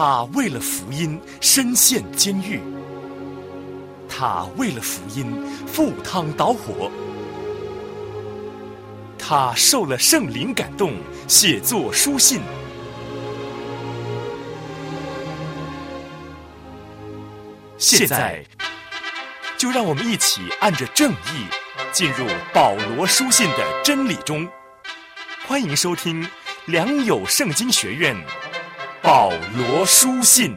他为了福音身陷监狱，他为了福音赴汤蹈火，他受了圣灵感动，写作书信。现在就让我们一起按着正义进入保罗书信的真理中。欢迎收听良友圣经学院保罗书信。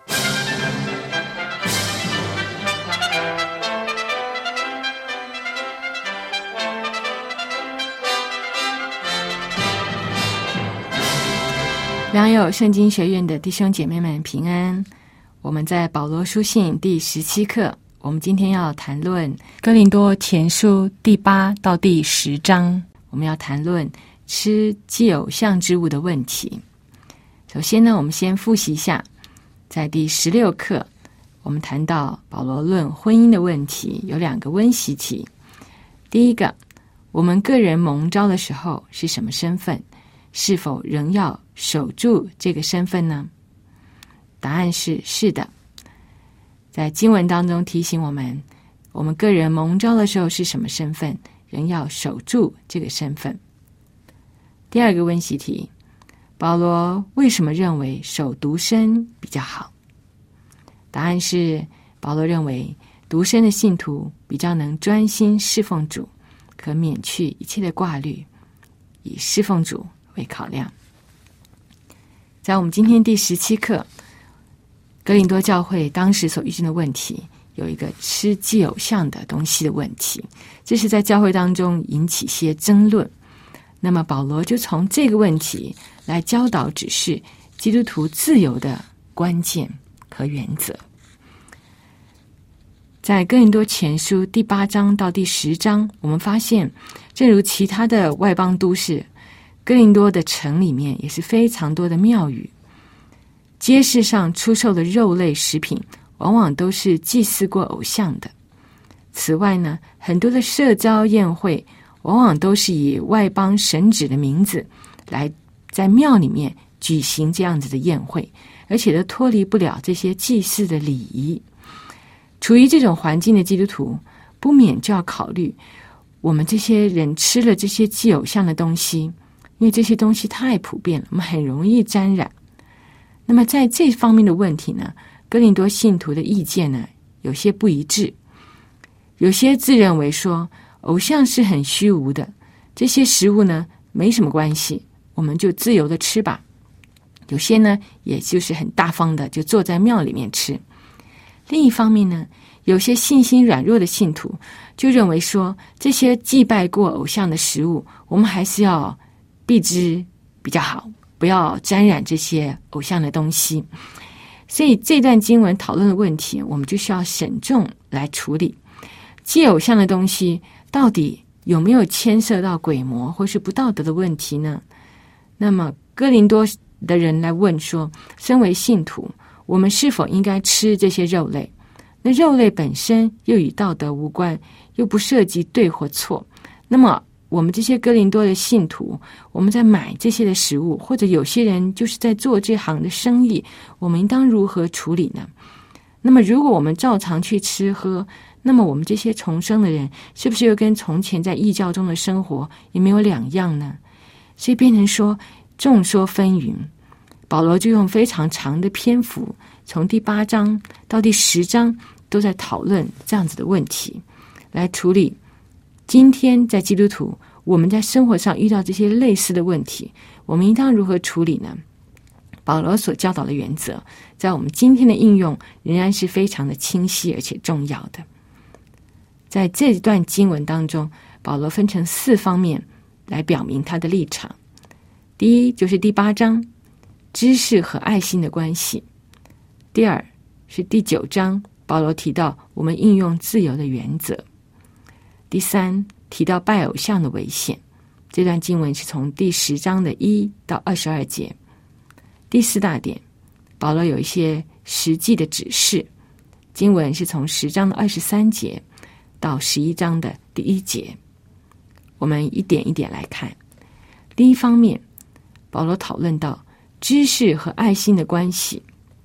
良友圣经学院的弟兄姐妹们平安。我们在保罗书信第17课，我们今天要谈论哥林多前书第8到第10章，我们要谈论吃祭偶像之物的问题。首先呢，我们先复习一下，在第16课我们谈到保罗论婚姻的问题，有2个温习题。第一个，我们个人蒙召的时候是什么身份？是否仍要守住这个身份呢？答案是是的。在经文当中提醒我们，我们个人蒙召的时候是什么身份，仍要守住这个身份。第2个温习题，保罗为什么认为守独身比较好？答案是保罗认为独身的信徒比较能专心侍奉主，可免去一切的挂虑，以侍奉主为考量。在我们今天第17课，哥林多教会当时所遇见的问题，有一个吃祭偶像的东西的问题，这是在教会当中引起些争论。那么保罗就从这个问题来教导指示基督徒自由的关键和原则。在哥林多前书第8章到第10章，我们发现正如其他的外邦都市，哥林多的城里面也是非常多的庙宇，街市上出售的肉类食品往往都是祭祀过偶像的。此外呢，很多的社交宴会往往都是以外邦神祇的名字来在庙里面举行这样子的宴会，而且都脱离不了这些祭祀的礼仪。处于这种环境的基督徒，不免就要考虑，我们这些人吃了这些祭偶像的东西，因为这些东西太普遍了，我们很容易沾染。那么在这方面的问题呢，哥林多信徒的意见呢有些不一致。有些自认为说偶像是很虚无的，这些食物呢没什么关系，我们就自由的吃吧。有些呢也就是很大方的就坐在庙里面吃。另一方面呢，有些信心软弱的信徒就认为说，这些祭拜过偶像的食物我们还是要避之比较好，不要沾染这些偶像的东西。所以这段经文讨论的问题，我们就需要慎重来处理。祭偶像的东西到底有没有牵涉到鬼魔或是不道德的问题呢？那么哥林多的人来问说，身为信徒，我们是否应该吃这些肉类？那肉类本身又与道德无关，又不涉及对或错。那么我们这些哥林多的信徒，我们在买这些的食物，或者有些人就是在做这行的生意，我们应当如何处理呢？那么如果我们照常去吃喝，那么我们这些重生的人，是不是又跟从前在异教中的生活也没有两样呢？所以变成说众说纷纭。保罗就用非常长的篇幅，从第8章到第10章都在讨论这样子的问题，来处理今天在基督徒我们在生活上遇到这些类似的问题，我们应当如何处理呢？保罗所教导的原则在我们今天的应用仍然是非常的清晰而且重要的。在这段经文当中，保罗分成4方面来表明他的立场。第一就是第8章知识和爱心的关系。第2是第9章保罗提到我们应用自由的原则。第3提到拜偶像的危险，这段经文是从第10章的1到22节。第4大点，保罗有一些实际的指示，经文是从10章的23节到11章的第1节。我们一点一点来看。第一方面，保罗讨论到知识和爱心的关系。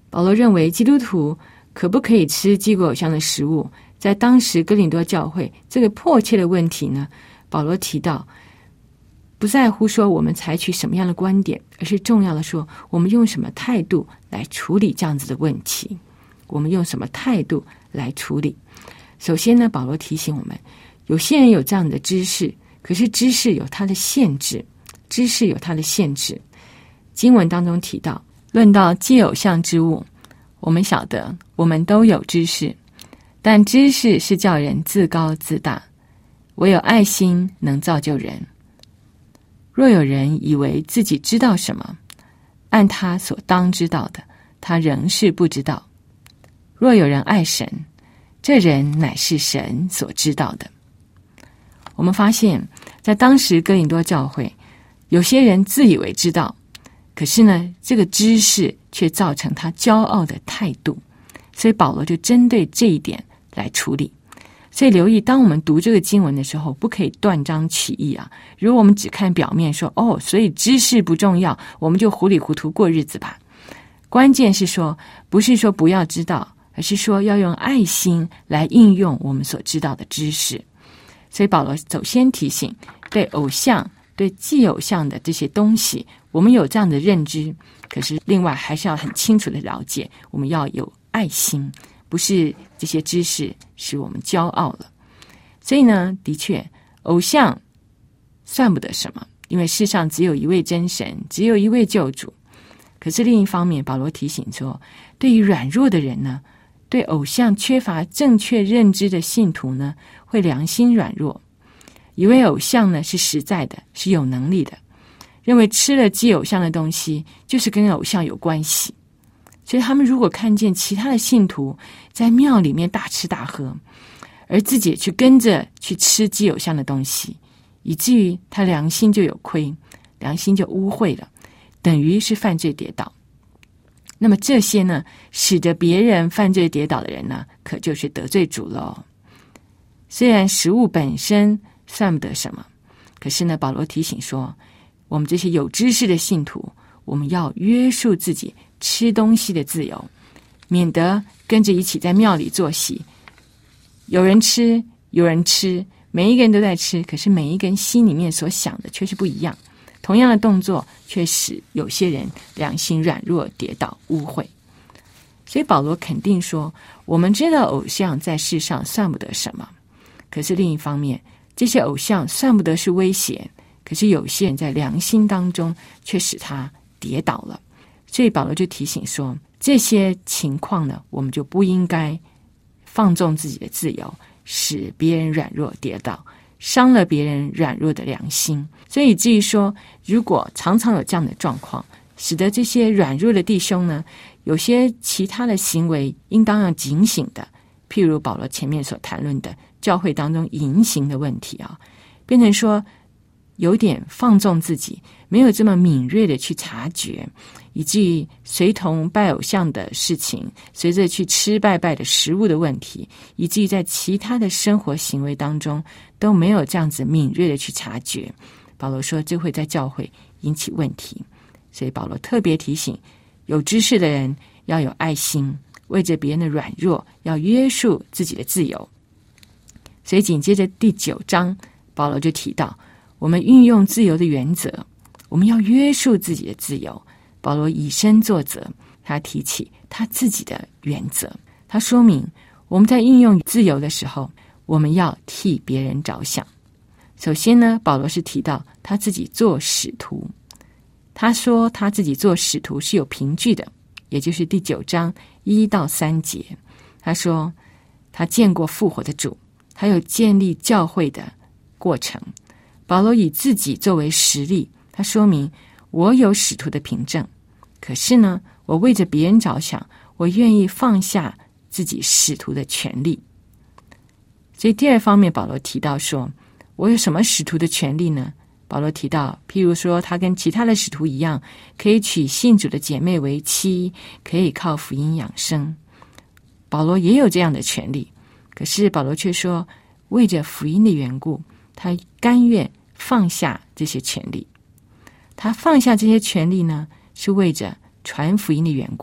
保罗认为基督徒可不可以吃祭过偶像的食物，在当时哥林多教会这个迫切的问题呢，保罗提到不在乎说我们采取什么样的观点，而是重要的说我们用什么态度来处理这样子的问题，我们用什么态度来处理。首先呢，保罗提醒我们，有些人有这样的知识，可是知识有它的限制，知识有它的限制。经文当中提到，论到祭偶像之物，我们晓得我们都有知识，但知识是叫人自高自大，唯有爱心能造就人。若有人以为自己知道什么，按他所当知道的，他仍是不知道。若有人爱神，这人乃是神所知道的。我们发现在当时哥林多教会，有些人自以为知道，可是呢，这个知识却造成他骄傲的态度，所以保罗就针对这一点来处理。所以留意，当我们读这个经文的时候，不可以断章取义啊。如果我们只看表面说，所以知识不重要，我们就糊里糊涂过日子吧。关键是说，不是说不要知道，而是说要用爱心来应用我们所知道的知识。所以保罗首先提醒，对偶像、对祭偶像的这些东西，我们有这样的认知，可是另外还是要很清楚的了解，我们要有爱心，不是这些知识使我们骄傲了。所以呢，的确偶像算不得什么，因为世上只有一位真神，只有一位救主。可是另一方面，保罗提醒说，对于软弱的人呢，对偶像缺乏正确认知的信徒呢，会良心软弱，以为偶像呢是实在的，是有能力的，认为吃了祭偶像的东西就是跟偶像有关系。所以他们如果看见其他的信徒在庙里面大吃大喝，而自己去跟着去吃祭偶像的东西，以至于他良心就有亏，良心就污秽了，等于是犯罪跌倒。那么这些呢，使得别人犯罪跌倒的人呢，可就是得罪主了。虽然食物本身算不得什么，可是呢，保罗提醒说，我们这些有知识的信徒，我们要约束自己吃东西的自由，免得跟着一起在庙里坐席，有人吃，有人吃，每一个人都在吃，可是每一个人心里面所想的却是不一样。同样的动作，却使有些人良心软弱，跌倒污秽。所以保罗肯定说，我们知道偶像在世上算不得什么，可是另一方面，这些偶像算不得是威胁，可是有些人在良心当中却使他跌倒了。所以保罗就提醒说，这些情况呢，我们就不应该放纵自己的自由，使别人软弱跌倒，伤了别人软弱的良心。所以至于说，如果常常有这样的状况，使得这些软弱的弟兄呢，有些其他的行为应当要警醒的，譬如保罗前面所谈论的教会当中淫行的问题啊，变成说有点放纵自己，没有这么敏锐的去察觉，以至于随同拜偶像的事情，随着去吃拜的食物的问题，以至于在其他的生活行为当中都没有这样子敏锐的去察觉。保罗说这会在教会引起问题，所以保罗特别提醒有知识的人要有爱心，为着别人的软弱要约束自己的自由。所以紧接着第9章，保罗就提到我们运用自由的原则，我们要约束自己的自由。保罗以身作则，他提起他自己的原则，他说明我们在运用自由的时候，我们要替别人着想。首先呢，保罗是提到他自己做使徒，他说他自己做使徒是有凭据的，也就是第9章1到3节。他说他见过复活的主，他有建立教会的过程。保罗以自己作为实例，他说明我有使徒的凭证，可是呢，我为着别人着想，我愿意放下自己使徒的权利。所以第二方面，保罗提到说，我有什么使徒的权利呢？保罗提到，譬如说他跟其他的使徒一样，可以娶信主的姐妹为妻，可以靠福音养生。保罗也有这样的权利，可是保罗却说，为着福音的缘故，他甘愿放下这些权利。他放下这些权利呢，是为着传福音的缘故，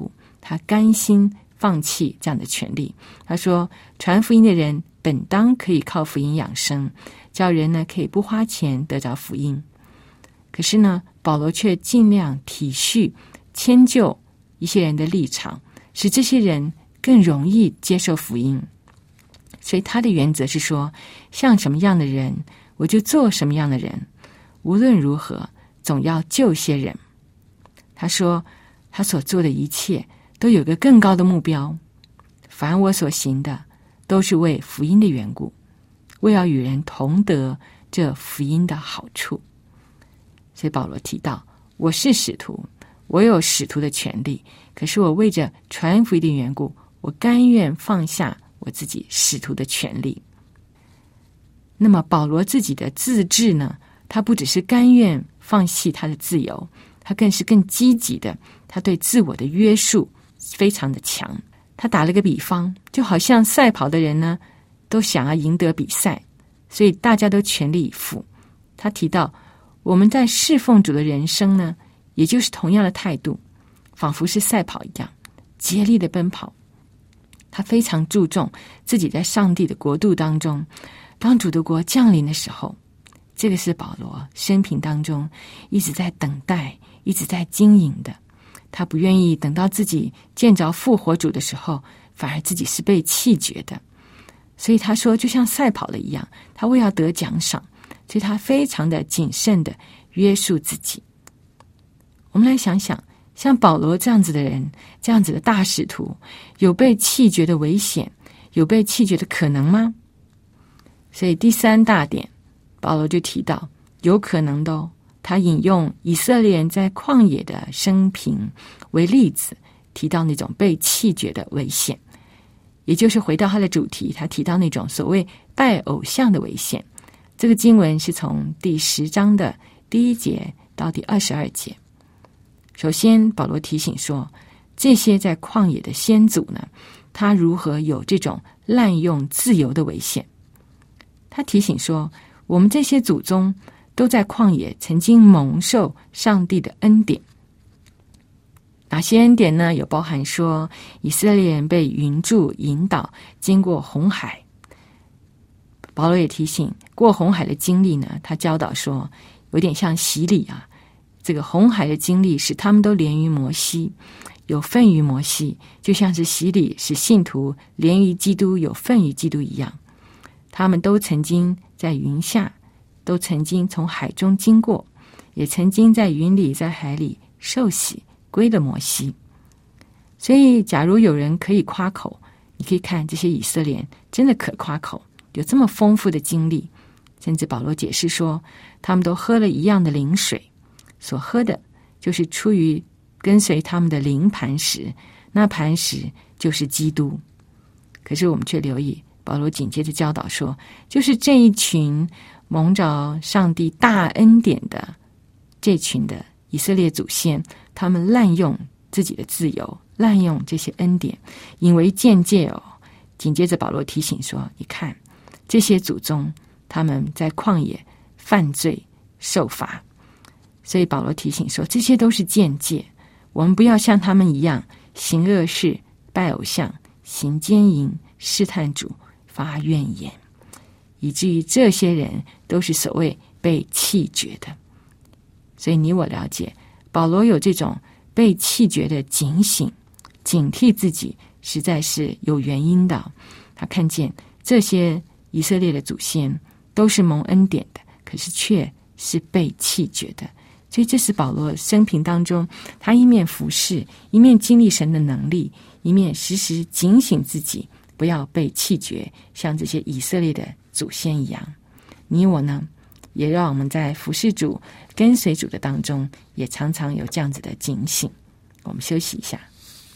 他甘心放弃这样的权利。他说，传福音的人本当可以靠福音养生，叫人呢可以不花钱得着福音。可是呢，保罗却尽量体恤迁就一些人的立场，使这些人更容易接受福音。所以他的原则是说，像什么样的人我就做什么样的人，无论如何总要救些人。他说他所做的一切都有个更高的目标，凡我所行的都是为福音的缘故，为要与人同得这福音的好处。所以保罗提到，我是使徒，我有使徒的权利，可是我为着传福音的缘故，我甘愿放下我自己使徒的权利。那么保罗自己的自治呢，他不只是甘愿放弃他的自由，他更是更积极的，他对自我的约束非常的强。他打了个比方，就好像赛跑的人呢都想要赢得比赛，所以大家都全力以赴。他提到我们在侍奉主的人生呢，也就是同样的态度，仿佛是赛跑一样，竭力的奔跑。他非常注重自己在上帝的国度当中，当主的国降临的时候，这个是保罗生平当中一直在等待，一直在经营的。他不愿意等到自己见着复活主的时候，反而自己是被弃绝的。所以他说，就像赛跑了一样，他为要得奖赏，所以他非常的谨慎的约束自己。我们来想想，像保罗这样子的人，这样子的大使徒，有被弃绝的危险，有被弃绝的可能吗？所以第三大点，保罗就提到有可能的哦。他引用以色列人在旷野的生平为例子，提到那种被弃绝的危险，也就是回到他的主题，他提到那种所谓拜偶像的危险。这个经文是从第10章的第1节到第22节。首先保罗提醒说，这些在旷野的先祖呢，他如何有这种滥用自由的危险。他提醒说，我们这些祖宗都在旷野曾经蒙受上帝的恩典。哪些恩典呢？有包含说以色列人被云柱引导经过红海。保罗也提醒，过红海的经历呢，他教导说有点像洗礼啊。这个红海的经历使他们都连于摩西，有份于摩西，就像是洗礼使信徒连于基督，有份于基督一样。他们都曾经在云下，都曾经从海中经过，也曾经在云里在海里受洗归了摩西。所以假如有人可以夸口，你可以看这些以色列人真的可夸口，有这么丰富的经历。甚至保罗解释说，他们都喝了一样的灵水，所喝的就是出于跟随他们的灵磐石，那磐石就是基督。可是我们却留意保罗紧接着教导说，就是这一群蒙着上帝大恩典的这群的以色列祖先，他们滥用自己的自由，滥用这些恩典，引为僭戒哦。紧接着保罗提醒说，你看这些祖宗他们在旷野犯罪受罚。所以保罗提醒说，这些都是僭戒，我们不要像他们一样行恶事、拜偶像、行奸淫、试探主、发怨言，以至于这些人都是所谓被弃绝的。所以你我了解，保罗有这种被弃绝的警醒，警惕自己，实在是有原因的。他看见这些以色列的祖先都是蒙恩典的，可是却是被弃绝的。所以这是保罗生平当中，他一面服侍，一面经历神的能力，一面时时警醒自己不要被弃绝，像这些以色列的祖先一样。你我呢，也让我们在服侍主、跟随主的当中，也常常有这样子的警醒。我们休息一下。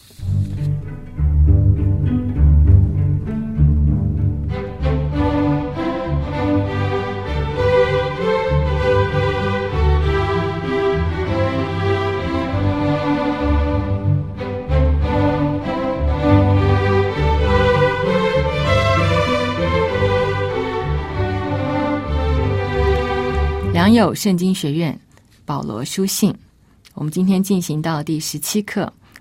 良友圣经学院保罗书信，我们今天进行到第17课，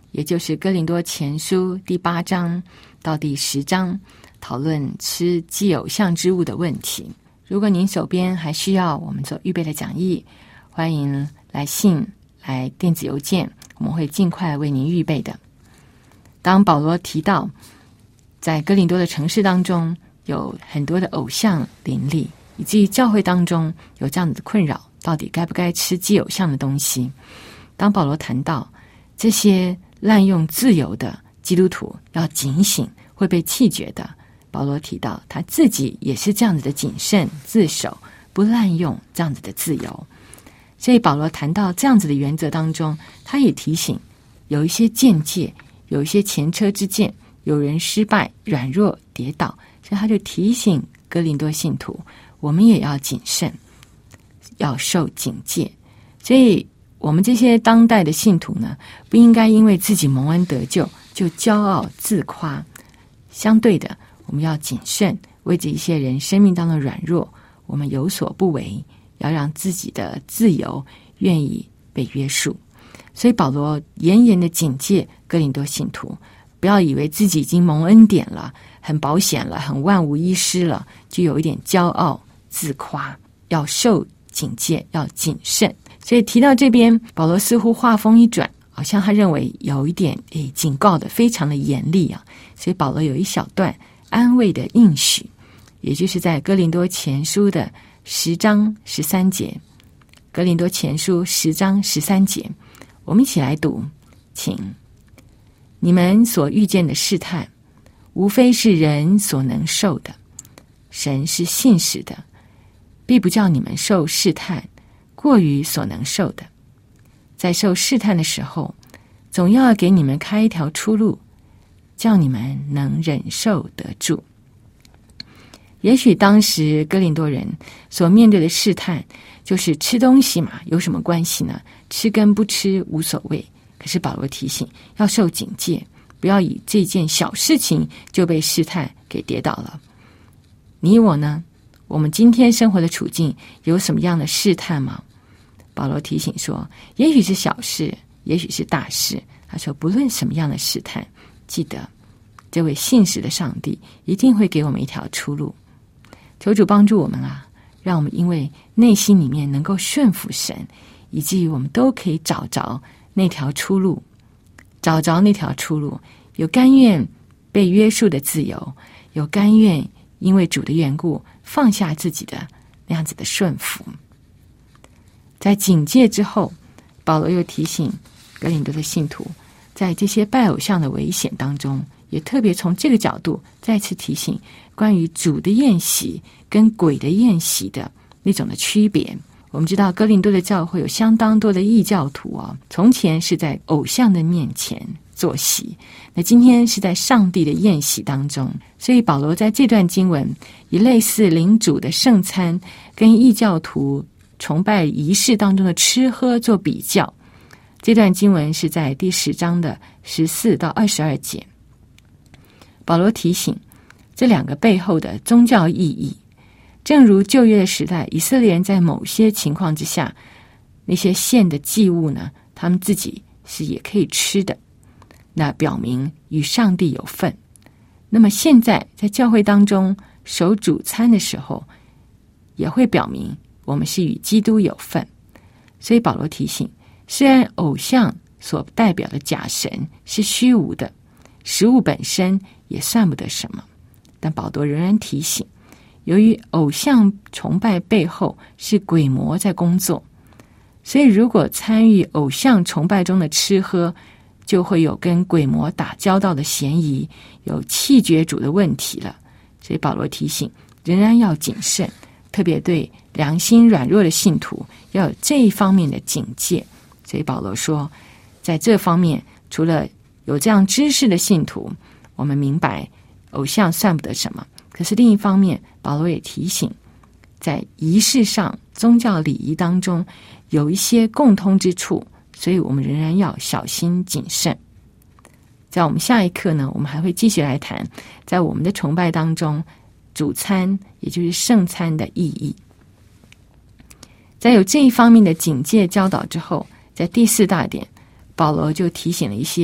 也就是哥林多前书第8章到第10章，讨论吃祭偶像之物的问题。如果您手边还需要我们所预备的讲义，欢迎来信、来电子邮件，我们会尽快为您预备的。当保罗提到在哥林多的城市当中有很多的偶像林立，以至于教会当中有这样子的困扰，到底该不该吃祭偶像的东西。当保罗谈到这些滥用自由的基督徒要警醒，会被弃绝的，保罗提到他自己也是这样子的谨慎自守，不滥用这样子的自由。所以保罗谈到这样子的原则当中，他也提醒有一些见解，有一些前车之鉴，有人失败、软弱、跌倒，所以他就提醒哥林多信徒，我们也要谨慎，要受警戒。所以我们这些当代的信徒呢，不应该因为自己蒙恩得救就骄傲自夸，相对的，我们要谨慎，为着一些人生命当中的软弱，我们有所不为，要让自己的自由愿意被约束。所以保罗严严的警戒哥林多信徒，不要以为自己已经蒙恩典了，很保险了，很万无一失了，就有一点骄傲自夸，要受警戒，要谨慎。所以提到这边，保罗似乎话锋一转，好像他认为有一点警告的非常的严厉啊。所以保罗有一小段安慰的应许，也就是在哥林多前书的10章13节。哥林多前书10章13节，我们一起来读，请。你们所遇见的试探，无非是人所能受的，神是信实的，必不叫你们受试探过于所能受的。在受试探的时候，总要给你们开一条出路，叫你们能忍受得住。也许当时哥林多人所面对的试探，就是吃东西嘛，有什么关系呢？吃跟不吃无所谓。可是保罗提醒，要受警戒，不要以这件小事情就被试探给跌倒了。你我呢？我们今天生活的处境有什么样的试探吗？保罗提醒说，也许是小事，也许是大事。他说，不论什么样的试探，记得这位信实的上帝一定会给我们一条出路。求主帮助我们啊，让我们因为内心里面能够顺服神，以至于我们都可以找着那条出路，找着那条出路，有甘愿被约束的自由，有甘愿因为主的缘故放下自己的那样子的顺服。在警戒之后，保罗又提醒哥林多的信徒，在这些拜偶像的危险当中，也特别从这个角度再次提醒关于主的宴席跟鬼的宴席的那种的区别。我们知道哥林多的教会有相当多的异教徒啊，从前是在偶像的面前坐席，那今天是在上帝的宴席当中。所以保罗在这段经文以类似领主的圣餐跟异教徒崇拜仪式当中的吃喝做比较。这段经文是在第10章的14到22节。保罗提醒这两个背后的宗教意义。正如旧约的时代，以色列人在某些情况之下，那些献的祭物呢，他们自己是也可以吃的，那表明与上帝有份。那么现在在教会当中守主餐的时候，也会表明我们是与基督有份。所以保罗提醒，虽然偶像所代表的假神是虚无的，食物本身也算不得什么，但保罗仍然提醒，由于偶像崇拜背后是鬼魔在工作，所以如果参与偶像崇拜中的吃喝，就会有跟鬼魔打交道的嫌疑，有弃绝主的问题了。所以保罗提醒，仍然要谨慎，特别对良心软弱的信徒要有这一方面的警戒。所以保罗说，在这方面，除了有这样知识的信徒，我们明白偶像算不得什么，可是另一方面，保罗也提醒，在仪式上宗教礼仪当中有一些共通之处，所以我们仍然要小心谨慎。在我们下一课呢，我们还会继续来谈在我们的崇拜当中主餐也就是圣餐的意义。在有这一方面的警戒教导之后，在第4大点，保罗就提醒了一些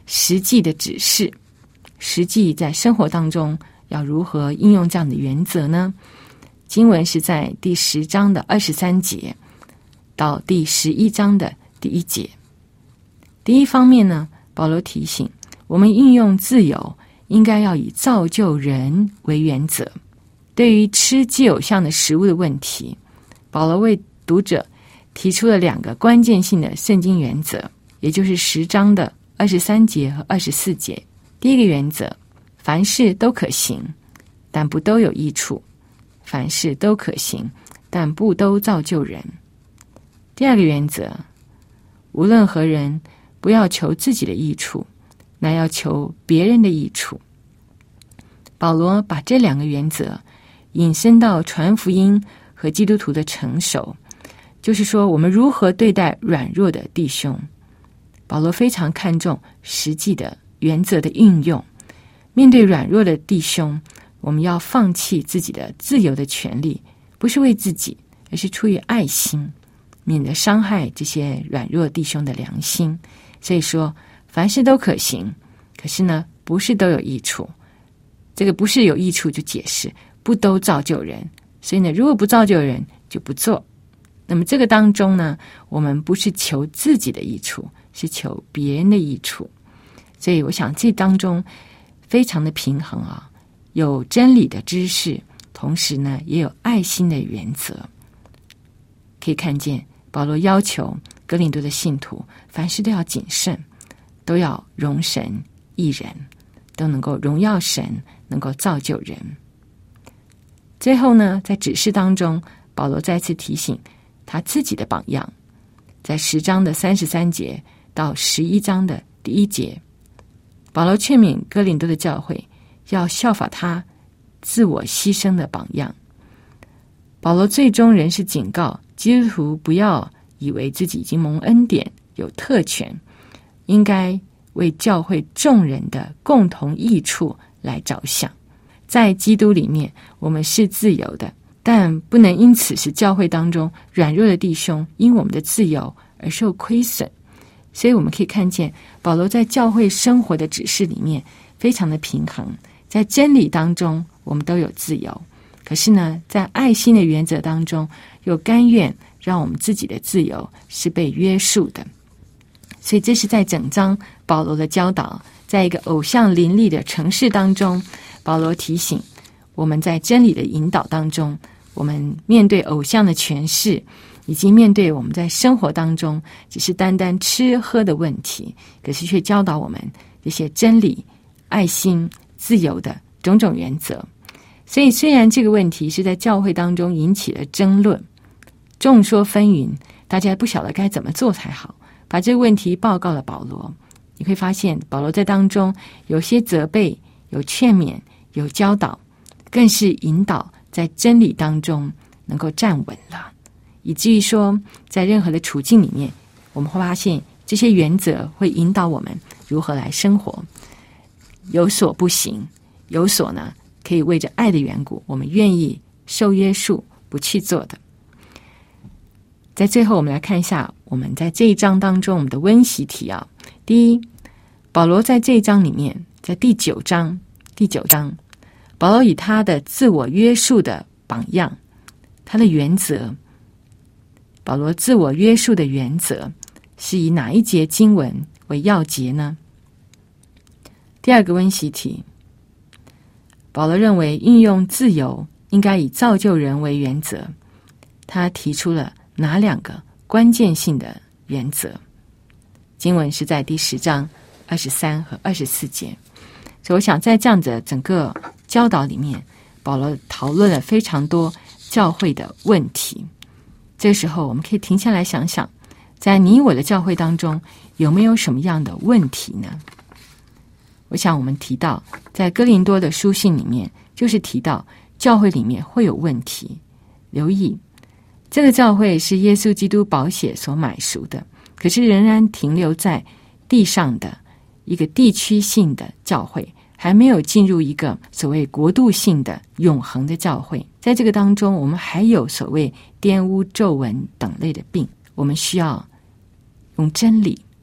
实际的指示，实际在生活当中要如何应用这样的原则呢？经文是在第10章的23节到第11章的第1节。第一方面呢，保罗提醒我们运用自由应该要以造就人为原则。对于吃祭偶像的食物的问题，保罗为读者提出了2个关键性的圣经原则，也就是10章的23节和24节。第一个原则，凡事都可行，但不都有益处；凡事都可行，但不都造就人。第二个原则，无论何人，不要求自己的益处，乃要求别人的益处。保罗把这2个原则引申到传福音和基督徒的成熟，就是说我们如何对待软弱的弟兄。保罗非常看重实际的原则的运用。面对软弱的弟兄，我们要放弃自己的自由的权利，不是为自己，而是出于爱心，免得伤害这些软弱弟兄的良心。所以说凡事都可行，可是呢不是都有益处。这个不是有益处就解释不都造就人，所以呢如果不造就人就不做。那么这个当中呢，我们不是求自己的益处，是求别人的益处。所以我想这当中非常的平衡啊，有真理的知识，同时呢也有爱心的原则。可以看见保罗要求哥林多的信徒凡事都要谨慎，都要容神益人，都能够荣耀神，能够造就人。最后呢，在指示当中，保罗再次提醒他自己的榜样，在10章的33节到11章的第1节，保罗劝勉哥林多的教会要效法他自我牺牲的榜样。保罗最终仍是警告基督徒不要以为自己已经蒙恩典有特权，应该为教会众人的共同益处来着想。在基督里面我们是自由的，但不能因此使教会当中软弱的弟兄因我们的自由而受亏损。所以我们可以看见保罗在教会生活的指示里面非常的平衡，在真理当中我们都有自由，可是呢在爱心的原则当中又甘愿让我们自己的自由是被约束的。所以这是在整章保罗的教导。在一个偶像林立的城市当中，保罗提醒我们在真理的引导当中，我们面对偶像的诠释，以及面对我们在生活当中只是单单吃喝的问题，可是却教导我们这些真理、爱心、自由的种种原则。所以虽然这个问题是在教会当中引起了争论，众说纷纭，大家不晓得该怎么做才好，把这个问题报告了保罗。你会发现保罗在当中有些责备，有劝勉，有教导，更是引导在真理当中能够站稳了，以至于说在任何的处境里面，我们会发现这些原则会引导我们如何来生活。有所不行，有所呢可以为着爱的缘故，我们愿意受约束不去做的。在最后我们来看一下我们在这一章当中我们的温习题啊。第一，保罗在这一章里面，在第九章，保罗以他的自我约束的榜样，他的原则，保罗自我约束的原则是以哪一节经文为要节呢？第二个温习题，保罗认为运用自由应该以造就人为原则，他提出了哪2个关键性的原则？经文是在第10章23和24节。所以我想在这样的整个教导里面，保罗讨论了非常多教会的问题。这时候我们可以停下来想想，在你我的教会当中有没有什么样的问题呢？我想我们提到在哥林多的书信里面，就是提到教会里面会有问题。留意，这个教会是耶稣基督宝血所买赎的，可是仍然停留在地上的一个地区性的教会，还没有进入一个所谓国度性的永恒的教会。在这个当中，我们还有所谓玷污皱纹等类的病，我们需要用真理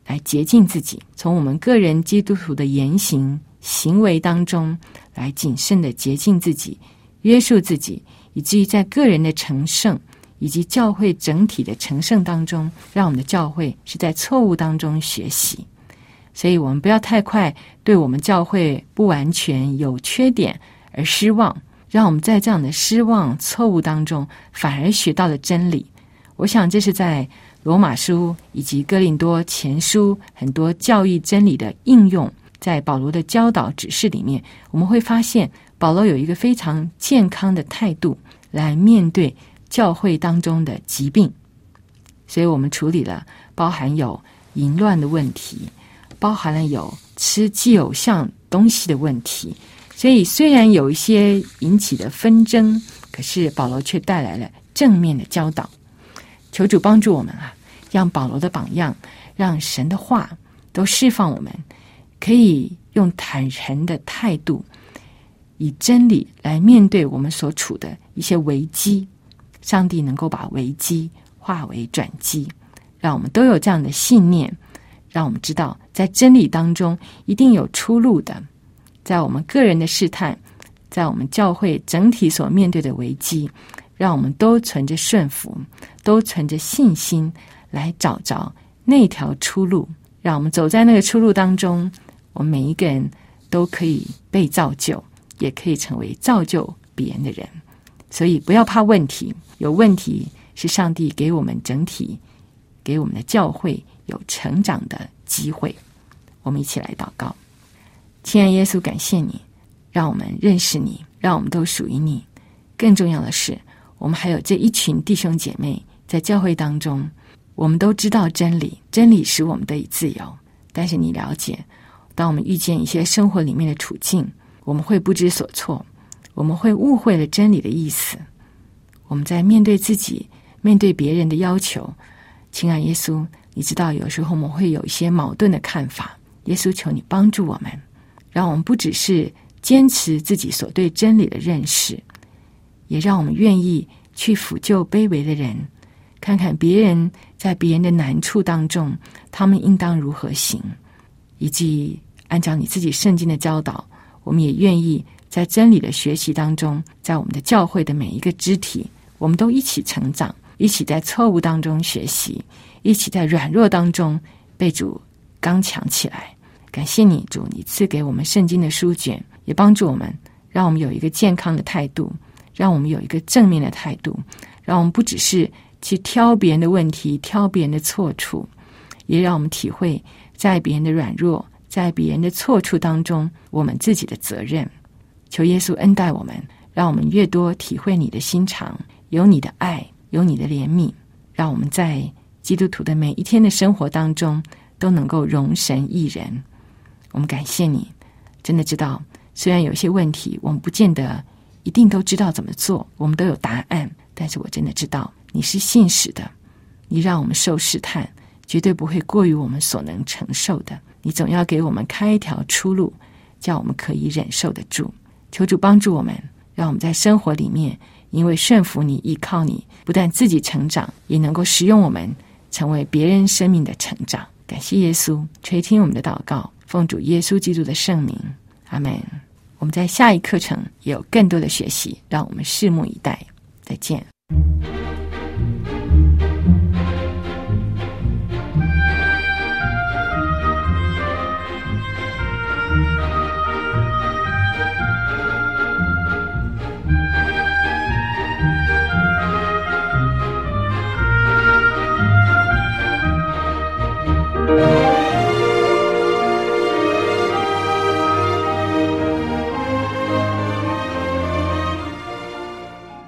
来洁净自己，从我们个人基督徒的言行行为当中来谨慎的洁净自己，约束自己，以至于在个人的成圣以及教会整体的成圣当中，让我们的教会是在错误当中学习。所以我们不要太快对我们教会不完全有缺点而失望，让我们在这样的失望错误当中反而学到了真理。我想这是在罗马书以及哥林多前书很多教义真理的应用，在保罗的教导指示里面，我们会发现保罗有一个非常健康的态度来面对教会当中的疾病。所以我们处理了包含有淫乱的问题，包含了有吃祭偶像东西的问题。所以虽然有一些引起的纷争，可是保罗却带来了正面的教导。求主帮助我们让保罗的榜样，让神的话都释放我们，可以用坦诚的态度，以真理来面对我们所处的一些危机。上帝能够把危机化为转机，让我们都有这样的信念，让我们知道在真理当中一定有出路的。在我们个人的试探，在我们教会整体所面对的危机，让我们都存着顺服，都存着信心来找着那条出路，让我们走在那个出路当中，我们每一个人都可以被造就，也可以成为造就别人的人。所以不要怕问题，有问题是上帝给我们整体，给我们的教会有成长的机会。我们一起来祷告。亲爱耶稣，感谢你让我们认识你，让我们都属于你。更重要的是，我们还有这一群弟兄姐妹在教会当中，我们都知道真理，真理使我们得以自由。但是你了解，当我们遇见一些生活里面的处境，我们会不知所措，我们会误会了真理的意思。我们在面对自己，面对别人的要求，亲爱耶稣，你知道有时候我们会有一些矛盾的看法。耶稣，求你帮助我们，让我们不只是坚持自己所对真理的认识，也让我们愿意去抚救卑微的人，看看别人在别人的难处当中，他们应当如何行，以及按照你自己圣经的教导，我们也愿意在真理的学习当中，在我们的教会的每一个肢体，我们都一起成长，一起在错误当中学习，一起在软弱当中被主刚强起来。感谢你，主，你赐给我们圣经的书卷，也帮助我们，让我们有一个健康的态度，让我们有一个正面的态度，让我们不只是去挑别人的问题，挑别人的错处，也让我们体会在别人的软弱，在别人的错处当中我们自己的责任。求耶稣恩待我们，让我们越多体会你的心肠，有你的爱，有你的怜悯，让我们在基督徒的每一天的生活当中都能够荣神益人。我们感谢你，真的知道虽然有些问题我们不见得一定都知道怎么做，我们都有答案，但是我真的知道你是信实的，你让我们受试探绝对不会过于我们所能承受的，你总要给我们开一条出路，叫我们可以忍受得住。求主帮助我们，让我们在生活里面因为顺服你，依靠你，不但自己成长，也能够使用我们成为别人生命的成长。感谢耶稣垂听我们的祷告，奉主耶稣基督的圣名，阿们。我们在下一课程也有更多的学习，让我们拭目以待。再见。